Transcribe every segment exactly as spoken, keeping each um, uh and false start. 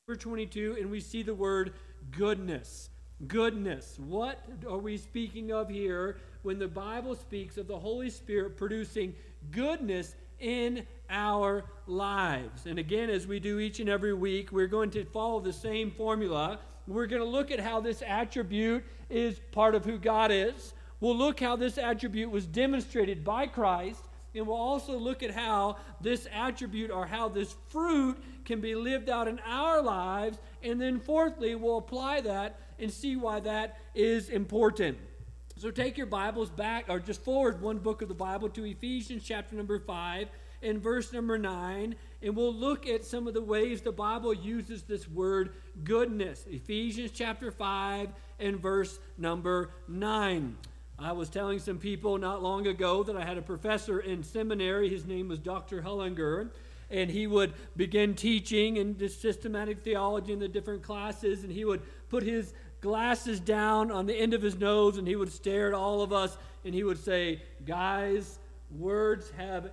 Verse twenty-two, and we see the word goodness. Goodness. What are we speaking of here when the Bible speaks of the Holy Spirit producing goodness in our lives? And again, as we do each and every week, we're going to follow the same formula. We're going to look at how this attribute is part of who God is. We'll look how this attribute was demonstrated by Christ. And we'll also look at how this attribute or how this fruit can be lived out in our lives. And then fourthly, we'll apply that and see why that is important. So take your Bibles back, or just forward one book of the Bible to Ephesians chapter number five and verse number nine. And we'll look at some of the ways the Bible uses this word goodness. Ephesians chapter five and verse number nine. I was telling some people not long ago that I had a professor in seminary. His name was Doctor Hullinger, and he would begin teaching in the systematic theology in the different classes, and he would put his glasses down on the end of his nose, and he would stare at all of us, and he would say, guys, words have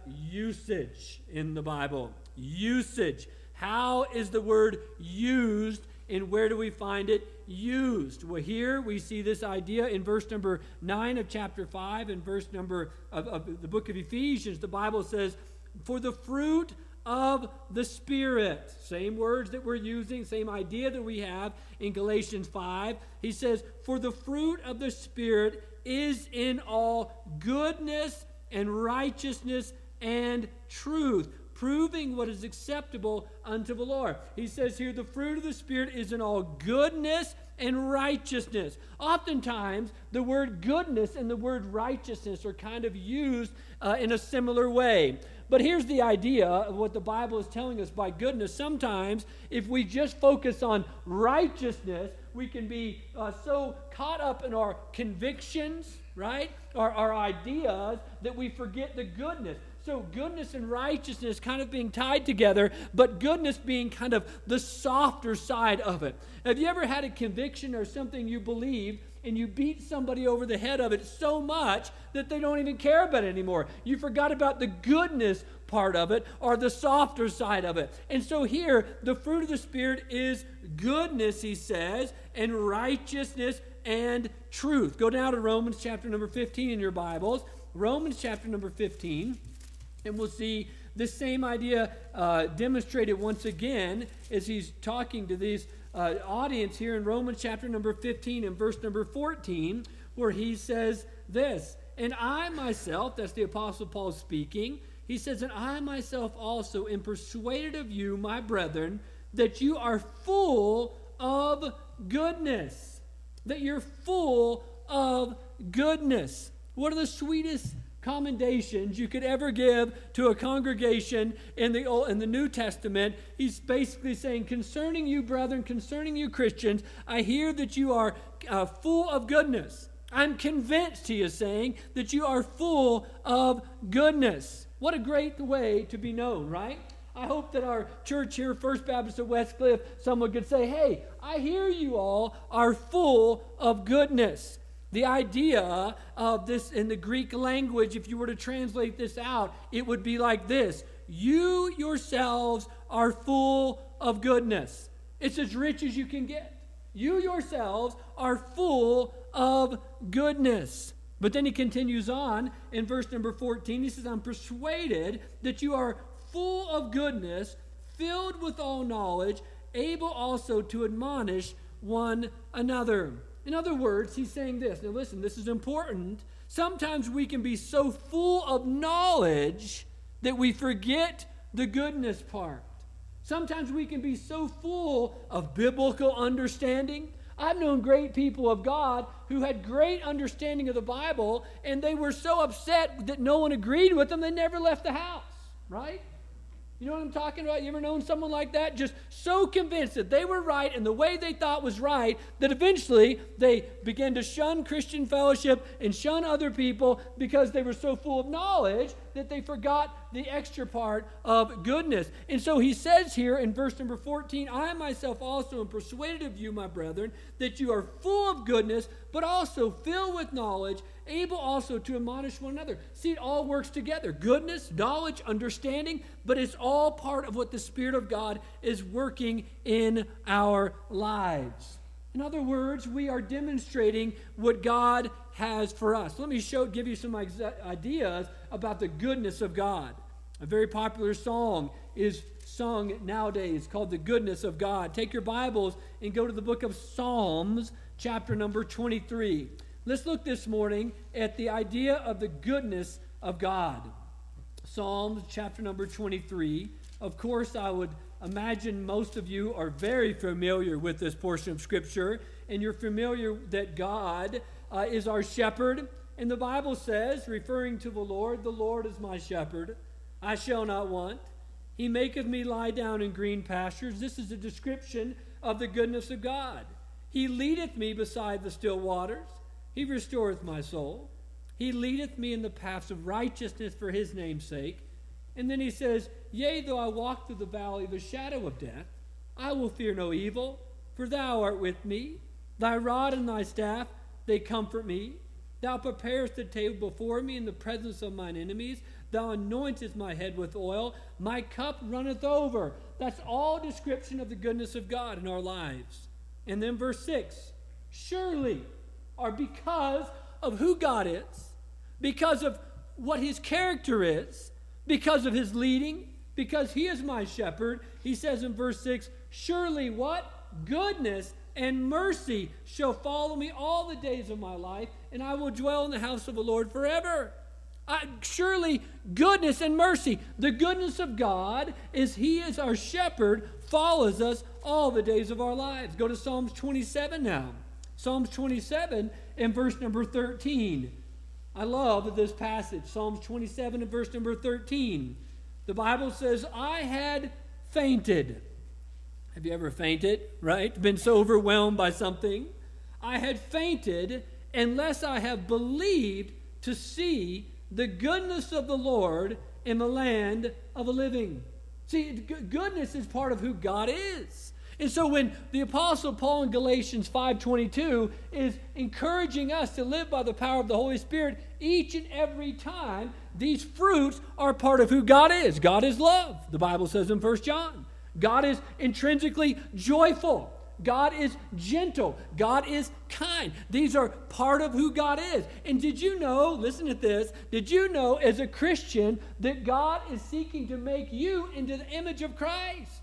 usage in the Bible. Usage. How is the word used, and where do we find it used? Well, here we see this idea in verse number nine of chapter five and verse number of, of the book of Ephesians. The Bible says, for the fruit of the Spirit. Same words that we're using, same idea that we have in Galatians five. He says, for the fruit of the Spirit is in all goodness and righteousness and truth, proving what is acceptable unto the Lord. He says here, the fruit of the Spirit is in all goodness and righteousness. Oftentimes, the word goodness and the word righteousness are kind of used uh, in a similar way. But here's the idea of what the Bible is telling us by goodness. Sometimes, if we just focus on righteousness, we can be uh, so caught up in our convictions, right? Our, our ideas, that we forget the goodness. So goodness and righteousness kind of being tied together, but goodness being kind of the softer side of it. Have you ever had a conviction or something you believed, and you beat somebody over the head of it so much that they don't even care about it anymore? You forgot about the goodness part of it or the softer side of it. And so here, the fruit of the Spirit is goodness, he says, and righteousness and truth. Go down to Romans chapter number fifteen in your Bibles. Romans chapter number fifteen. And we'll see this same idea uh, demonstrated once again as he's talking to this uh, audience here in Romans chapter number fifteen and verse number fourteen, where he says this, and I myself, that's the Apostle Paul speaking, he says, and I myself also am persuaded of you, my brethren, that you are full of goodness. That you're full of goodness. What are the sweetest commendations you could ever give to a congregation in the Old, in the New Testament? He's basically saying, concerning you, brethren, concerning you, Christians, I hear that you are uh, full of goodness. I'm convinced, he is saying, that you are full of goodness. What a great way to be known, right? I hope that our church here, First Baptist of Westcliff, someone could say, hey, I hear you all are full of goodness. The idea of this in the Greek language, if you were to translate this out, it would be like this. You yourselves are full of goodness. It's as rich as you can get. You yourselves are full of goodness. But then he continues on in verse number fourteen. He says, I'm persuaded that you are full of goodness, filled with all knowledge, able also to admonish one another. In other words, he's saying this. Now listen, this is important. Sometimes we can be so full of knowledge that we forget the goodness part. Sometimes we can be so full of biblical understanding. I've known great people of God who had great understanding of the Bible, and they were so upset that no one agreed with them, they never left the house, right? You know what I'm talking about? You ever known someone like that? Just so convinced that they were right and the way they thought was right that eventually they began to shun Christian fellowship and shun other people because they were so full of knowledge that they forgot the extra part of goodness. And so he says here in verse number fourteen, I myself also am persuaded of you, my brethren, that you are full of goodness, but also filled with knowledge, able also to admonish one another. See, it all works together. Goodness, knowledge, understanding, but it's all part of what the Spirit of God is working in our lives. In other words, we are demonstrating what God has for us. Let me show, give you some ideas about the goodness of God. A very popular song is sung nowadays called The Goodness of God. Take your Bibles and go to the book of Psalms, chapter number twenty-three. Let's look this morning at the idea of the goodness of God. Psalms, chapter number twenty-three. Of course, I would imagine most of you are very familiar with this portion of Scripture, and you're familiar that God uh, is our shepherd. And the Bible says, referring to the Lord, the Lord is my shepherd, I shall not want. He maketh me lie down in green pastures. This is a description of the goodness of God. He leadeth me beside the still waters. He restoreth my soul. He leadeth me in the paths of righteousness for his name's sake. And then he says, yea, though I walk through the valley of the shadow of death, I will fear no evil, for thou art with me. Thy rod and thy staff, they comfort me. Thou preparest the table before me in the presence of mine enemies. Thou anointest my head with oil. My cup runneth over. That's all description of the goodness of God in our lives. And then verse six, surely, or because of who God is, because of what his character is, because of his leading, because he is my shepherd, he says in verse six, surely what? Goodness and mercy shall follow me all the days of my life, and I will dwell in the house of the Lord forever. I, surely goodness and mercy. The goodness of God is he is our shepherd, follows us all the days of our lives. Go to Psalms twenty-seven now. Psalms twenty-seven and verse number thirteen. I love this passage, Psalms twenty-seven and verse number thirteen. The Bible says, I had fainted. Have you ever fainted, right? Been so overwhelmed by something? I had fainted unless I have believed to see the goodness of the Lord in the land of the living. See, goodness is part of who God is. And so when the Apostle Paul in Galatians five twenty-two is encouraging us to live by the power of the Holy Spirit each and every time, these fruits are part of who God is. God is love, the Bible says in First John. God is intrinsically joyful. God is gentle. God is kind. These are part of who God is. And did you know, listen to this, did you know as a Christian that God is seeking to make you into the image of Christ?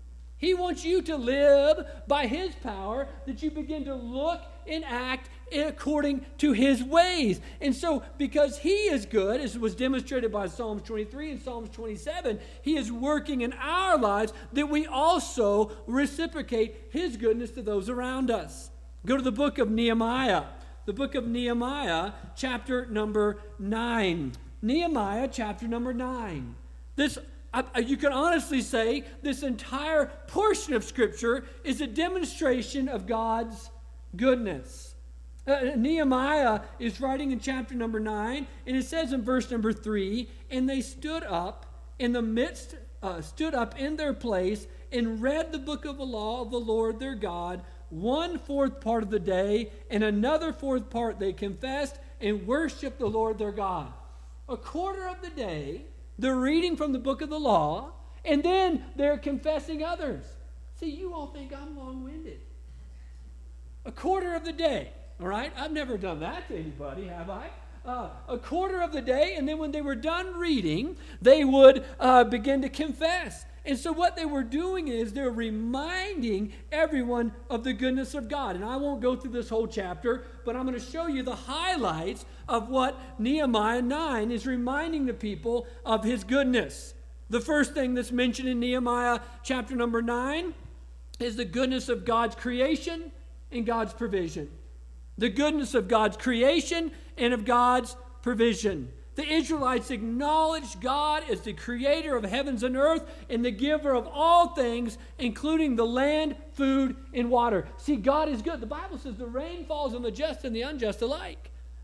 He wants you to live by his power, that you begin to look and act according to his ways. And so, because he is good, as was demonstrated by Psalms twenty-three and Psalms twenty-seven, he is working in our lives that we also reciprocate his goodness to those around us. Go to the book of Nehemiah. The book of Nehemiah, chapter number nine. Nehemiah, chapter number nine. This I, you can honestly say this entire portion of Scripture is a demonstration of God's goodness. Uh, Nehemiah is writing in chapter number nine, and it says in verse number three, and they stood up in the midst, uh, stood up in their place and read the book of the law of the Lord their God, one fourth part of the day, and another fourth part they confessed and worshiped the Lord their God. A quarter of the day, they're reading from the book of the law, and then they're confessing others. See, you all think I'm long-winded. A quarter of the day, all right? I've never done that to anybody, have I? Uh, a quarter of the day, and then when they were done reading, they would uh, begin to confess. And so what they were doing is they're reminding everyone of the goodness of God. And I won't go through this whole chapter, but I'm going to show you the highlights of what Nehemiah nine is reminding the people of his goodness. The first thing that's mentioned in Nehemiah chapter number nine is the goodness of God's creation and God's provision. The goodness of God's creation and of God's provision. The Israelites acknowledged God as the creator of heavens and earth and the giver of all things, including the land, food, and water. See, God is good. The Bible says the rain falls on the just and the unjust alike.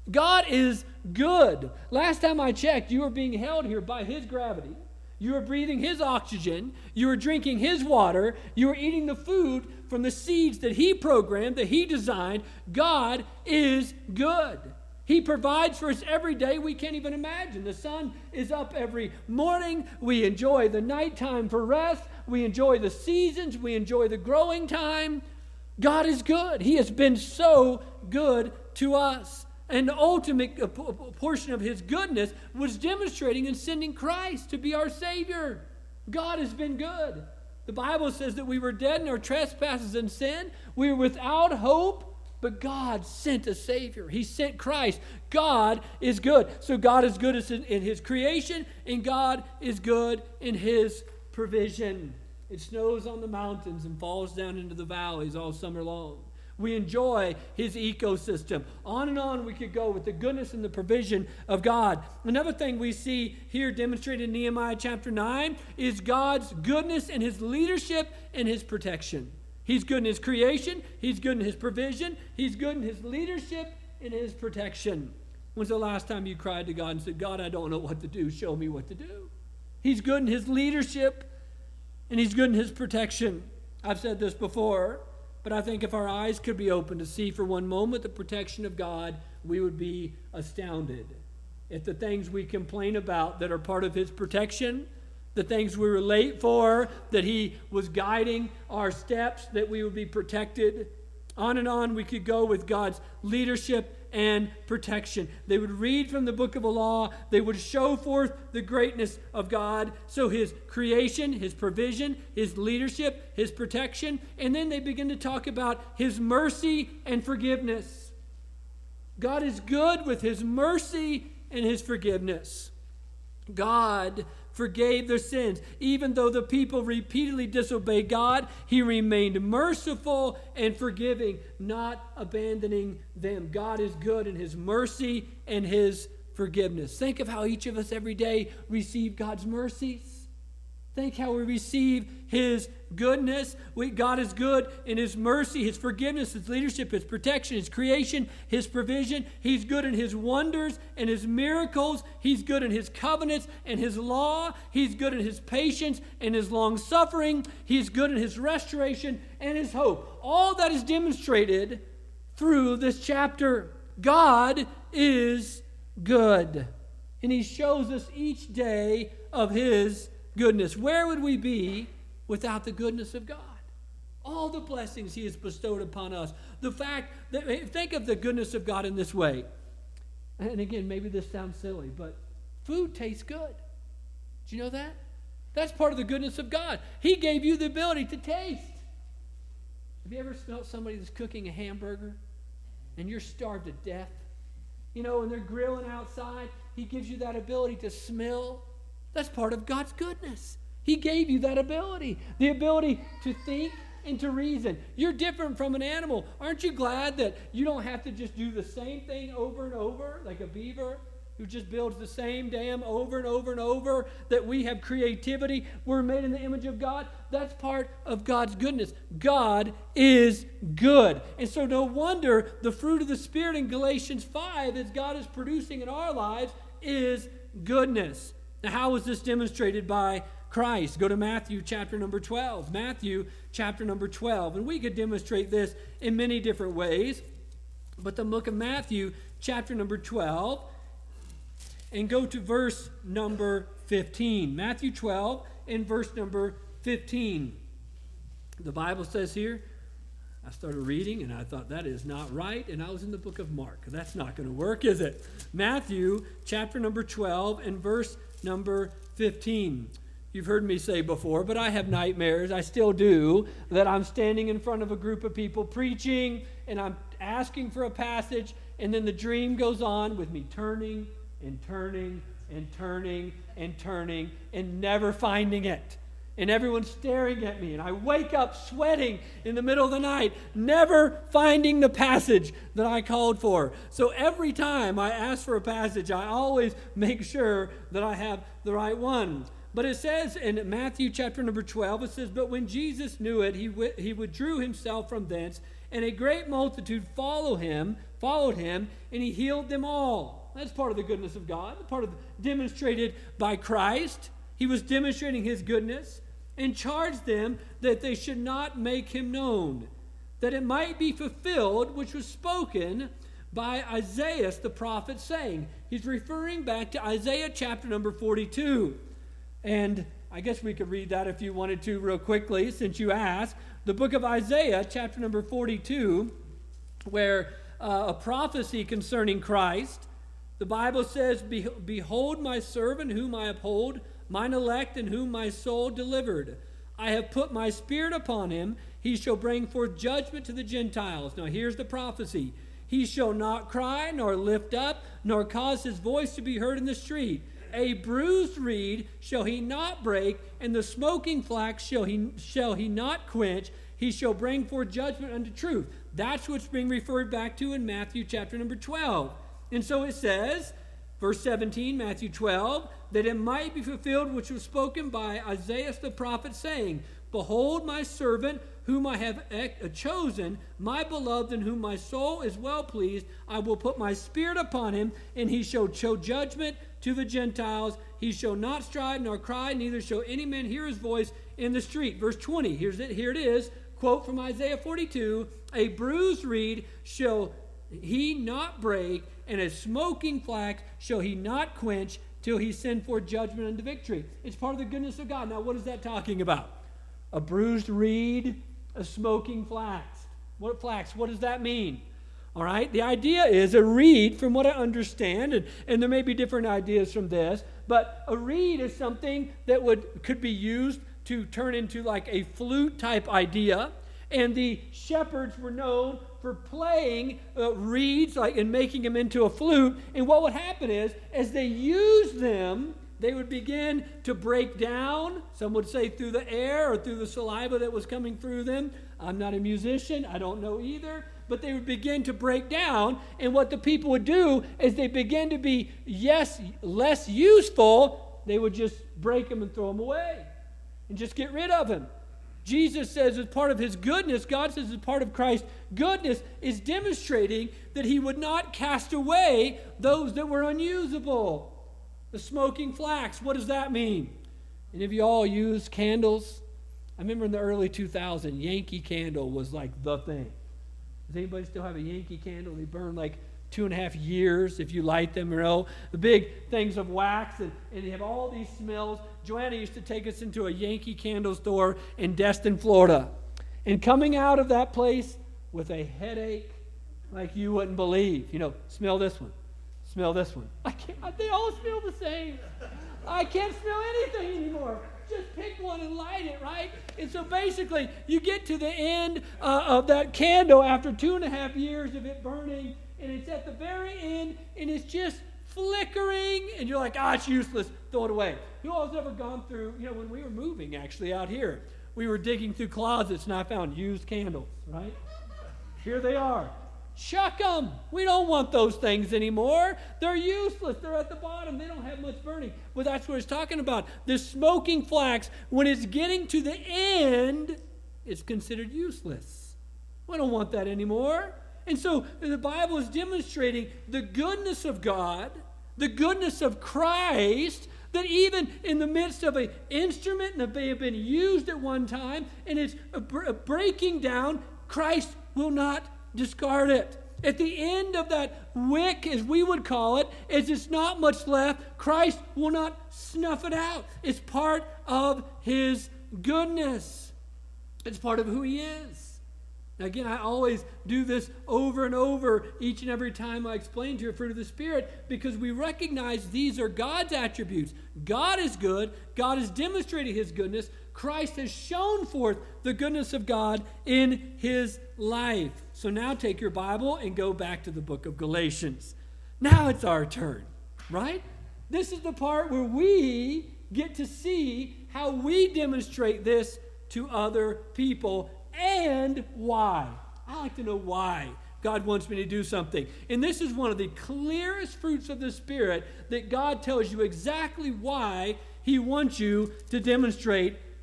God is good. Last time I checked, you were being held here by His gravity. You were breathing His oxygen. You were drinking His water. You were eating the food from the seeds that He programmed, that He designed. God is good. He provides for us every day we can't even imagine. The sun is up every morning. We enjoy the nighttime for rest. We enjoy the seasons. We enjoy the growing time. God is good. He has been so good to us. And the ultimate portion of His goodness was demonstrating in sending Christ to be our Savior. God has been good. The Bible says that we were dead in our trespasses and sin. We were without hope, but God sent a Savior. He sent Christ. God is good. So God is good in His creation, and God is good in His provision. It snows on the mountains and falls down into the valleys all summer long. We enjoy His ecosystem. On and on we could go with the goodness and the provision of God. Another thing we see here demonstrated in Nehemiah chapter nine is God's goodness and His leadership and His protection. He's good in His creation. He's good in His provision. He's good in His leadership and His protection. When's the last time you cried to God and said, God, I don't know what to do. Show me what to do. He's good in His leadership and He's good in His protection. I've said this before. But I think if our eyes could be open to see for one moment the protection of God, we would be astounded. If the things we complain about that are part of His protection, the things we relate for, that He was guiding our steps, that we would be protected. On and on we could go with God's leadership and protection. They would read from the book of the law. They would show forth the greatness of God. So His creation, His provision, His leadership, His protection. And then they begin to talk about His mercy and forgiveness. God is good with His mercy and His forgiveness. God forgave their sins. Even though the people repeatedly disobeyed God, He remained merciful and forgiving, not abandoning them. God is good in His mercy and His forgiveness. Think of how each of us every day receive God's mercies. Think how we receive His goodness. We, God is good in His mercy, His forgiveness, His leadership, His protection, His creation, His provision. He's good in His wonders and His miracles. He's good in His covenants and His law. He's good in His patience and His long suffering. He's good in His restoration and His hope. All that is demonstrated through this chapter. God is good. And He shows us each day of His goodness. Where would we be without the goodness of God? All the blessings He has bestowed upon us. The fact that, think of the goodness of God in this way. And again, maybe this sounds silly, but food tastes good. Do you know that? That's part of the goodness of God. He gave you the ability to taste. Have you ever smelled somebody that's cooking a hamburger and you're starved to death? You know, and they're grilling outside. He gives you that ability to smell. That's part of God's goodness. He gave you that ability, the ability to think and to reason. You're different from an animal. Aren't you glad that you don't have to just do the same thing over and over, like a beaver who just builds the same dam over and over and over, that we have creativity. We're made in the image of God. That's part of God's goodness. God is good. And so no wonder the fruit of the Spirit in Galatians five, as God is producing in our lives, is goodness. Now, how is this demonstrated by Christ? Go to Matthew chapter number twelve. Matthew chapter number twelve. And we could demonstrate this in many different ways. But the book of Matthew chapter number twelve, and go to verse number fifteen. Matthew twelve and verse number fifteen. The Bible says here, I started reading and I thought that is not right, and I was in the book of Mark. That's not going to work, is it? Matthew chapter number twelve and verse number fifteen. You've heard me say before, but I have nightmares, I still do, that I'm standing in front of a group of people preaching, and I'm asking for a passage, and then the dream goes on with me turning and turning and turning and turning and never finding it. And everyone's staring at me, and I wake up sweating in the middle of the night, never finding the passage that I called for. So every time I ask for a passage, I always make sure that I have the right one. But it says in Matthew chapter number twelve, it says, "But when Jesus knew it, he, w- he withdrew himself from thence, and a great multitude follow him, followed him, and he healed them all. That's part of the goodness of God, part of demonstrated by Christ. He was demonstrating his goodness and charged them that they should not make him known, that it might be fulfilled which was spoken by Isaiah the prophet, saying. He's referring back to Isaiah chapter number forty-two. And I guess we could read that if you wanted to real quickly, since you asked. The book of Isaiah chapter number forty-two, where uh, a prophecy concerning Christ. The Bible says, Behold my servant whom I uphold, mine elect in whom my soul delivered. I have put my spirit upon him. He shall bring forth judgment to the Gentiles. Now here's the prophecy. He shall not cry, nor lift up, nor cause his voice to be heard in the street. A bruised reed shall he not break, and the smoking flax shall he, shall he not quench. He shall bring forth judgment unto truth. That's what's being referred back to in Matthew chapter number twelve. And so it says, verse seventeen, Matthew twelve, that it might be fulfilled which was spoken by Isaiah the prophet, saying, Behold my servant, whom I have chosen, my beloved, in whom my soul is well pleased. I will put my spirit upon him, and he shall show judgment to the Gentiles. He shall not strive nor cry, neither shall any man hear his voice in the street. Verse twenty, here's it, here it is, quote from Isaiah forty-two, A bruised reed shall he not break, and a smoking flax shall he not quench, till he send forth judgment unto victory. It's part of the goodness of God. Now, what is that talking about? A bruised reed, a smoking flax. What flax? What does that mean? All right, the idea is a reed, from what I understand, and, and there may be different ideas from this, but a reed is something that would could be used to turn into like a flute type idea. And the shepherds were known for playing uh, reeds like and making them into a flute. And what would happen is, as they used them, they would begin to break down. Some would say through the air or through the saliva that was coming through them. I'm not a musician. I don't know either. But they would begin to break down. And what the people would do is they begin to be, yes, less useful. They would just break them and throw them away and just get rid of them. Jesus says as part of his goodness, God says as part of Christ's goodness, is demonstrating that he would not cast away those that were unusable. The smoking flax, what does that mean? Any of you all use candles? I remember in the early two thousands, Yankee Candle was like the thing. Does anybody still have a Yankee Candle? They burn like two and a half years if you light them, you know. The big things of wax, and, and they have all these smells. Joanna used to take us into a Yankee Candle store in Destin, Florida. And coming out of that place with a headache like you wouldn't believe. You know, smell this one. Smell this one. I can't, they all smell the same. I can't smell anything anymore. Just pick one and light it, right? And so basically, you get to the end uh, of that candle after two and a half years of it burning, and it's at the very end, and it's just flickering, and you're like, ah, it's useless, throw it away. Who all has ever gone through, you know, when we were moving actually out here, we were digging through closets, and I found used candles, right? Here they are. Chuck them. We don't want those things anymore. They're useless. They're at the bottom. They don't have much burning. Well, that's what it's talking about. This smoking flax, when it's getting to the end, it's considered useless. We don't want that anymore. And so the Bible is demonstrating the goodness of God, the goodness of Christ, that even in the midst of an instrument that may have been used at one time and it's breaking down, Christ will not discard it. At the end of that wick, as we would call it, as it's not much left, Christ will not snuff it out. It's part of his goodness. It's part of who he is. Now again, I always do this over and over each and every time I explain to you fruit of the Spirit, because we recognize these are God's attributes. God is good. God has demonstrated his goodness. Christ has shown forth the goodness of God in his life. So now take your Bible and go back to the book of Galatians. Now it's our turn, right? This is the part where we get to see how we demonstrate this to other people and why. I like to know why God wants me to do something. And this is one of the clearest fruits of the Spirit, that God tells you exactly why he wants you to demonstrate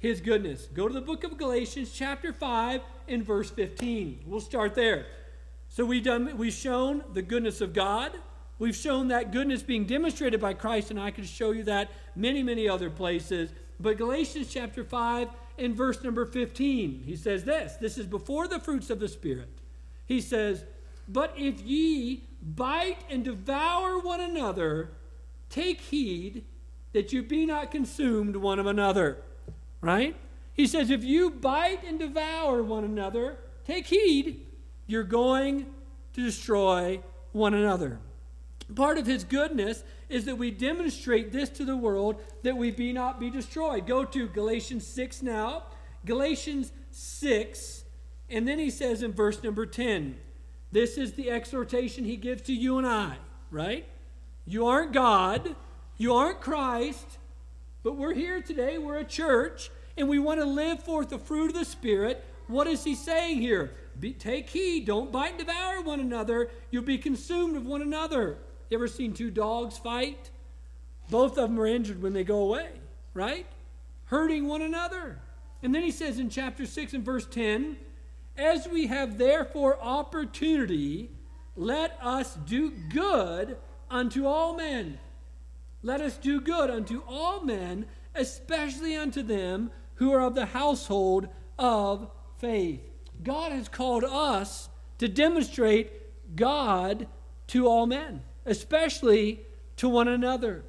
his goodness. Go to the book of Galatians chapter five and verse fifteen. We'll start there. So we've done, we've shown the goodness of God. We've shown that goodness being demonstrated by Christ, and I could show you that many, many other places. But Galatians chapter five and verse number fifteen, he says this. This is before the fruits of the Spirit. He says, "But if ye bite and devour one another, take heed that you be not consumed one of another." Right? He says, if you bite and devour one another, take heed, you're going to destroy one another. Part of his goodness is that we demonstrate this to the world, that we be not be destroyed. Go to Galatians six now. Galatians six, and then he says in verse number ten, this is the exhortation he gives to you and I, right? You aren't God, you aren't Christ, but we're here today, we're a church, and we want to live forth the fruit of the Spirit. What is he saying here? Be, take heed, don't bite and devour one another, you'll be consumed of one another. You ever seen two dogs fight? Both of them are injured when they go away, right? Hurting one another. And then he says in chapter six and verse ten, as we have therefore opportunity, let us do good unto all men. Let us do good unto all men, especially unto them who are of the household of faith. God has called us to demonstrate God to all men, especially to one another.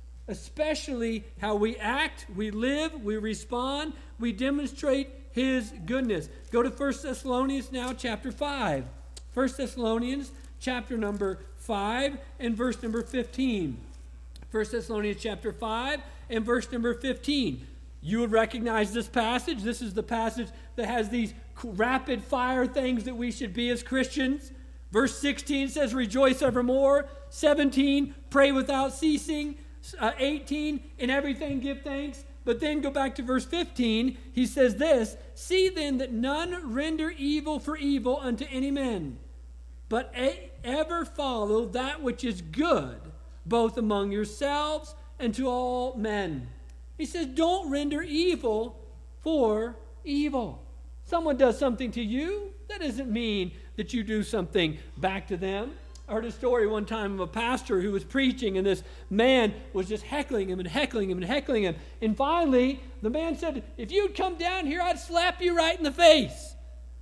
Especially how we act, we live, we respond, we demonstrate his goodness. Go to First Thessalonians now, chapter five. First Thessalonians, chapter number five, and verse number fifteen. First Thessalonians, chapter five, and verse number fifteen. You would recognize this passage. This is the passage that has these rapid fire things that we should be as Christians. Verse sixteen says, rejoice evermore. seventeen, pray without ceasing. Uh, eighteen, in everything give thanks. But then go back to verse fifteen. He says this, see then that none render evil for evil unto any man, but a- ever follow that which is good, both among yourselves and to all men. He says, don't render evil for evil. Someone does something to you, that doesn't mean that you do something back to them. I heard a story one time of a pastor who was preaching, and this man was just heckling him and heckling him and heckling him. And finally, the man said, if you'd come down here, I'd slap you right in the face.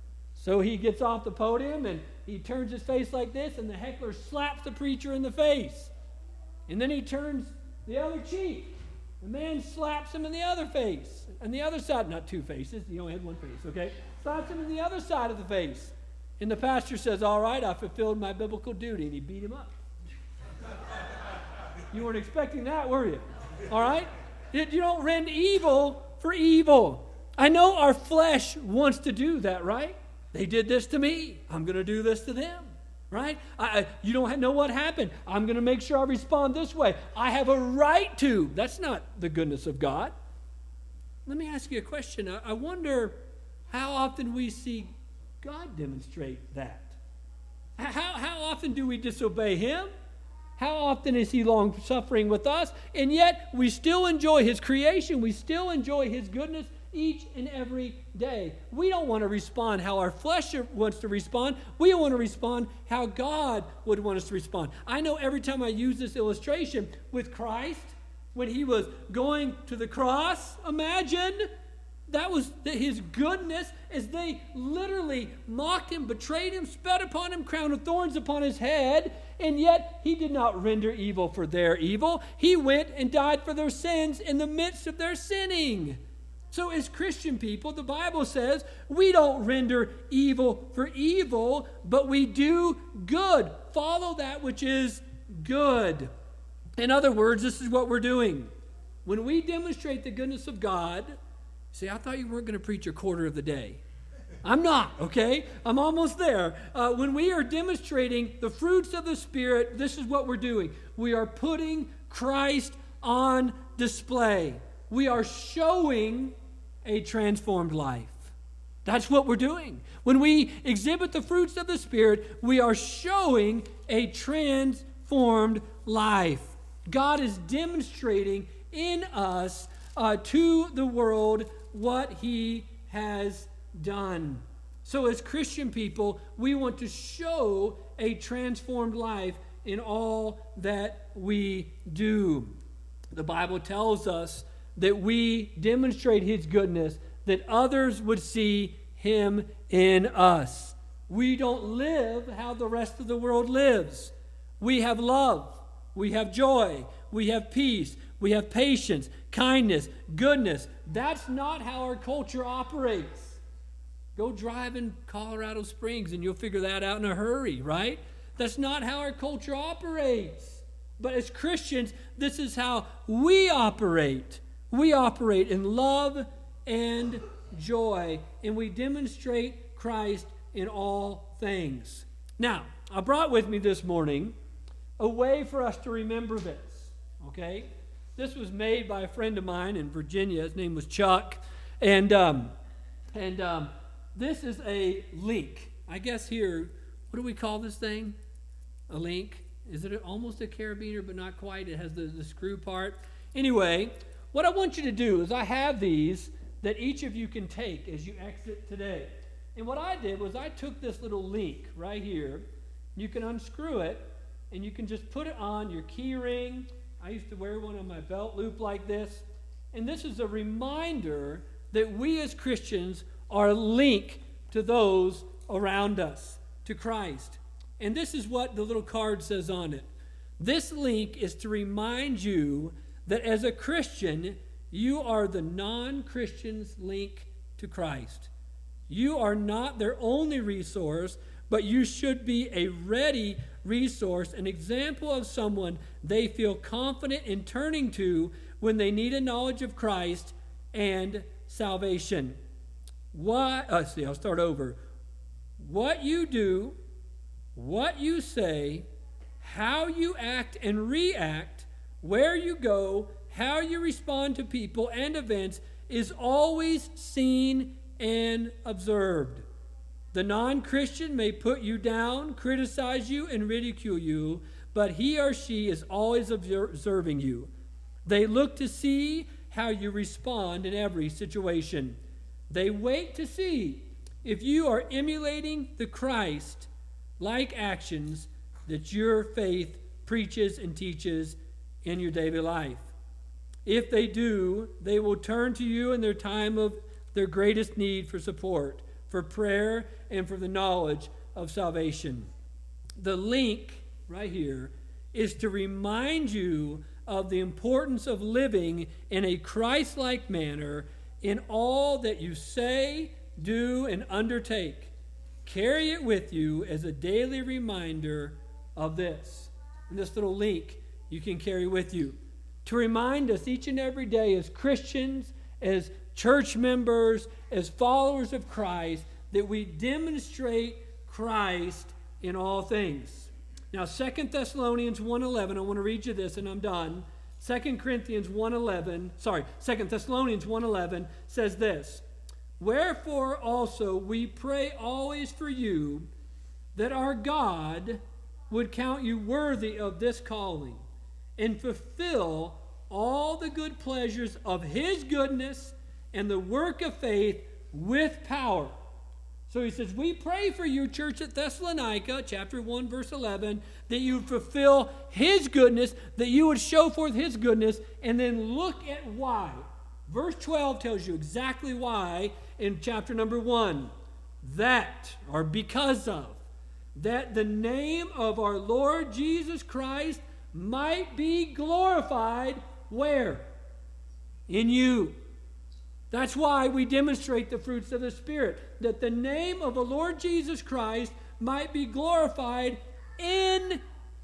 So he gets off the podium, and he turns his face like this, and the heckler slaps the preacher in the face. And then he turns the other cheek. The man slaps him in the other face. And the other side, not two faces, he only had one face, okay? Slaps him in the other side of the face. And the pastor says, all right, I fulfilled my biblical duty. And he beat him up. You weren't expecting that, were you? All right? You don't rend evil for evil. I know our flesh wants to do that, right? They did this to me. I'm going to do this to them, right? I, I, you don't know what happened. I'm going to make sure I respond this way. I have a right to. That's not the goodness of God. Let me ask you a question. I, I wonder how often we see God demonstrate that. How, how often do we disobey him? How often is he long-suffering with us? And yet we still enjoy his creation. We still enjoy his goodness each and every day. We don't want to respond how our flesh wants to respond. We want to respond how God would want us to respond. I know every time I use this illustration with Christ, when he was going to the cross, imagine that was his goodness as they literally mocked him, betrayed him, spat upon him, crown of thorns upon his head, and yet he did not render evil for their evil. He went and died for their sins in the midst of their sinning. So as Christian people, the Bible says we don't render evil for evil, but we do good. Follow that which is good. In other words, this is what we're doing. When we demonstrate the goodness of God, see, I thought you weren't going to preach a quarter of the day. I'm not, okay? I'm almost there. Uh, when we are demonstrating the fruits of the Spirit, this is what we're doing. We are putting Christ on display. We are showing a transformed life. That's what we're doing. When we exhibit the fruits of the Spirit, we are showing a transformed life. God is demonstrating in us uh, to the world what he has done. So as Christian people, we want to show a transformed life in all that we do. The Bible tells us that we demonstrate his goodness, that others would see him in us. We don't live how the rest of the world lives. We have love, we have joy, we have peace, we have patience, kindness, goodness. That's not how our culture operates. Go drive in Colorado Springs and you'll figure that out in a hurry, right? That's not how our culture operates. But as Christians, this is how we operate. We operate in love and joy, and we demonstrate Christ in all things. Now, I brought with me this morning a way for us to remember this, okay? This was made by a friend of mine in Virginia. His name was Chuck. And, um, and um, this is a link. I guess here, what do we call this thing? A link? Is it almost a carabiner, but not quite? It has the, the screw part. Anyway, what I want you to do is I have these that each of you can take as you exit today. And what I did was I took this little link right here. You can unscrew it, and you can just put it on your key ring. I used to wear one on my belt loop like this. And this is a reminder that we as Christians are linked to those around us, to Christ. And this is what the little card says on it. This link is to remind you that as a Christian, you are the non-Christian's link to Christ. You are not their only resource, but you should be a ready resource, an example of someone they feel confident in turning to when they need a knowledge of Christ and salvation. What, uh, see, I'll start over. What you do, what you say, how you act and react, where you go, how you respond to people and events is always seen and observed. The non-Christian may put you down, criticize you, and ridicule you, but he or she is always observing you. They look to see how you respond in every situation. They wait to see if you are emulating the Christ-like actions that your faith preaches and teaches in your daily life. If they do, they will turn to you in their time of their greatest need for support, for prayer, and for the knowledge of salvation. The link right here is to remind you of the importance of living in a Christ-like manner in all that you say, do, and undertake. Carry it with you as a daily reminder of this. And this little link you can carry with you to remind us each and every day as Christians, as church members, as followers of Christ, that we demonstrate Christ in all things. Now, Second Thessalonians one eleven, I want to read you this and I'm done. Second Corinthians one eleven, sorry, Second Thessalonians one eleven says this, "Wherefore also we pray always for you, that our God would count you worthy of this calling, and fulfill all the good pleasures of his goodness and the work of faith with power." So he says, we pray for you, church at Thessalonica, chapter one, verse eleven, that you would fulfill his goodness, that you would show forth his goodness, and then look at why. Verse twelve tells you exactly why in chapter number one. That, or because of, that the name of our Lord Jesus Christ might be glorified, where? In you. That's why we demonstrate the fruits of the Spirit, that the name of the Lord Jesus Christ might be glorified in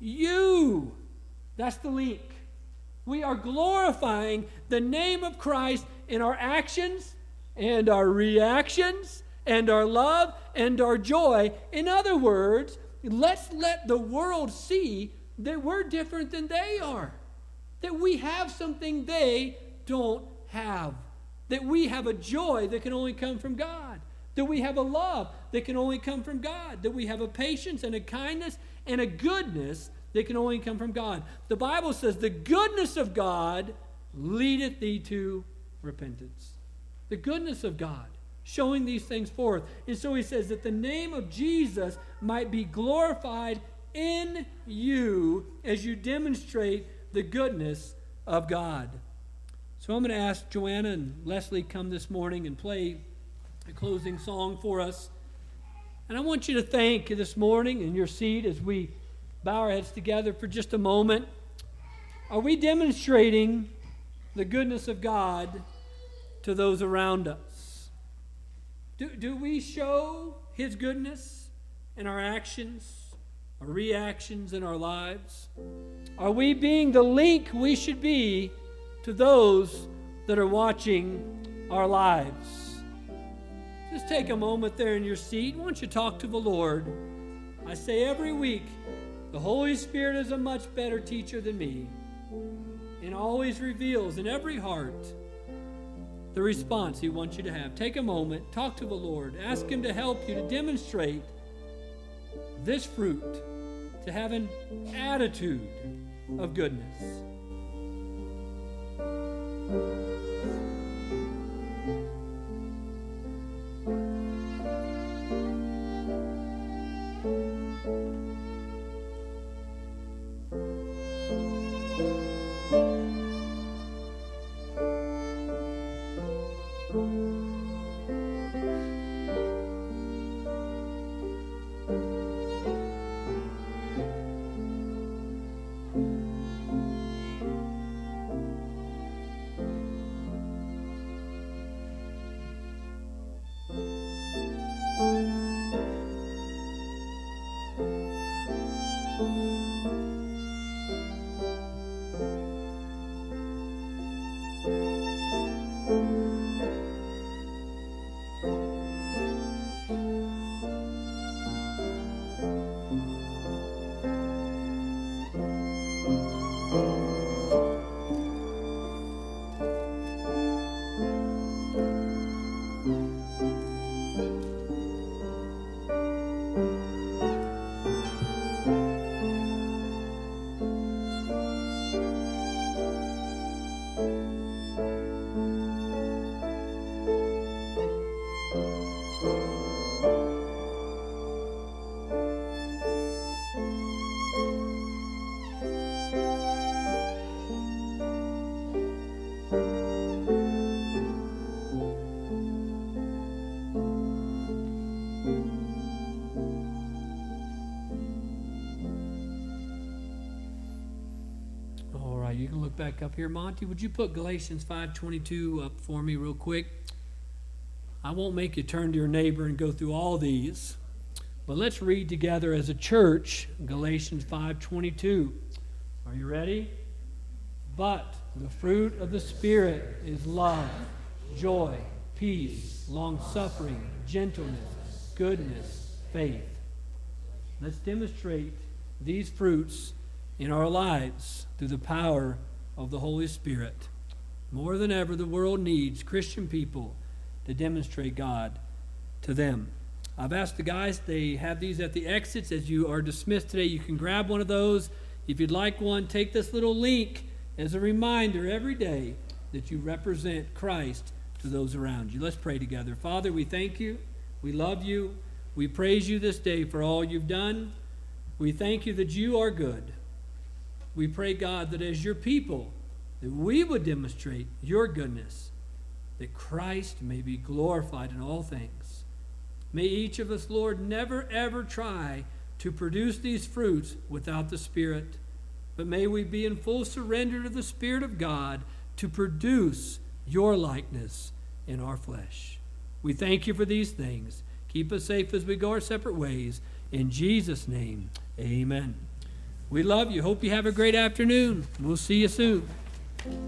you. That's the link. We are glorifying the name of Christ in our actions and our reactions and our love and our joy. In other words, let's let the world see that we're different than they are, that we have something they don't have, that we have a joy that can only come from God, that we have a love that can only come from God, that we have a patience and a kindness and a goodness that can only come from God. The Bible says the goodness of God leadeth thee to repentance. The goodness of God, showing these things forth. And so he says that the name of Jesus might be glorified in you as you demonstrate the goodness of God. So I'm going to ask Joanna and Leslie come this morning and play a closing song for us. And I want you to think this morning in your seat as we bow our heads together for just a moment. Are we demonstrating the goodness of God to those around us? Do, do we show His goodness in our actions, our reactions in our lives? Are we being the link we should be to those that are watching our lives? Just take a moment there in your seat. Why don't you talk to the Lord? I say every week, the Holy Spirit is a much better teacher than me and always reveals in every heart the response He wants you to have. Take a moment, talk to the Lord, ask Him to help you to demonstrate this fruit, to have an attitude of goodness. You can look back up here. Monty, would you put Galatians five twenty-two up for me real quick? I won't make you turn to your neighbor and go through all these, but let's read together as a church Galatians five twenty-two. Are you ready? But the fruit of the Spirit is love, joy, peace, long-suffering, gentleness, goodness, faith. Let's demonstrate these fruits in our lives through the power of the Holy Spirit. More than ever, the world needs Christian people to demonstrate God to them. I've asked the guys, they have these at the exits. As you are dismissed today, you can grab one of those. If you'd like one, take this little link as a reminder every day that you represent Christ to those around you. Let's pray together. Father, we thank you. We love you. We praise you this day for all you've done. We thank you that you are good. We pray, God, that as your people, that we would demonstrate your goodness, that Christ may be glorified in all things. May each of us, Lord, never ever try to produce these fruits without the Spirit, but may we be in full surrender to the Spirit of God to produce your likeness in our flesh. We thank you for these things. Keep us safe as we go our separate ways. In Jesus' name, amen. We love you. Hope you have a great afternoon. We'll see you soon.